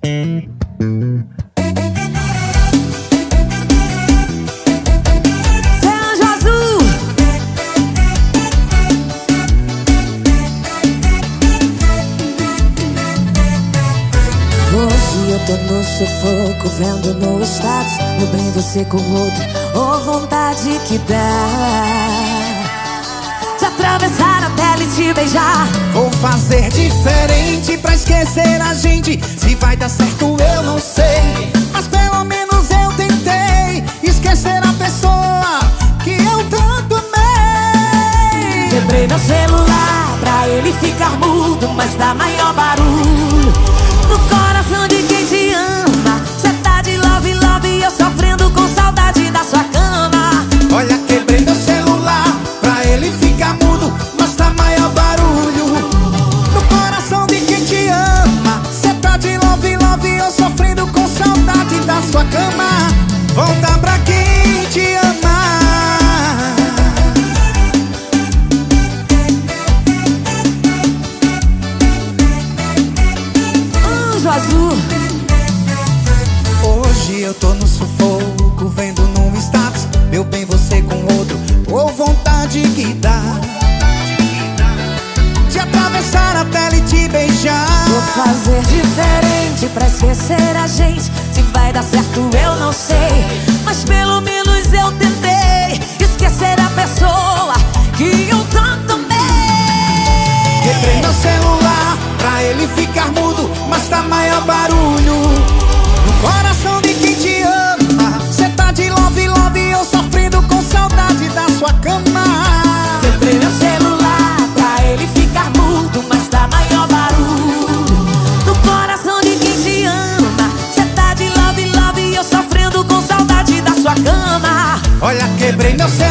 Hoje eu tô no sufoco, vendo no status meu bem, você com outro, oh vontade que dá de atravessar a tela e te beijar. Vou fazer diferente pra esquecer a gente. Se vai dar certo eu não sei, mas pelo menos eu tentei esquecer a pessoa que eu tanto amei. Quebrei meu celular pra ele ficar mudo, mas dá maior barulho no coração de quem te ama. Cê tá de love, love e eu sofrendo com saudade da sua cama. Olha, quebrei meu celular pra ele ficar mudo, mas tá maior barulho no coração de quem te ama. Cê tá de love, love e eu sofrendo com saudade da sua cama. Volta pra quem te ama. Anjo azul. Hoje eu tô no sufoco, vendo no status meu bem, você com outro, ou vontade que dá de atravessar a tela e te beijar. Vou fazer diferente pra esquecer a gente. Se vai dar certo eu não sei, mas pelo menos eu tentei esquecer a pessoa que eu tanto amei. Quebrei meu celular pra ele ficar mudo, mas tá maior barulho no coração de quem te ama. Cê tá de love, love e eu sofrendo com saudade da sua cama. Quebrei meu celular pra ele ficar mudo, mas tá maior barulho no coração de quem te ama. Cê tá de love, love e eu sofrendo com saudade da sua cama. Olha, quebrei meu celular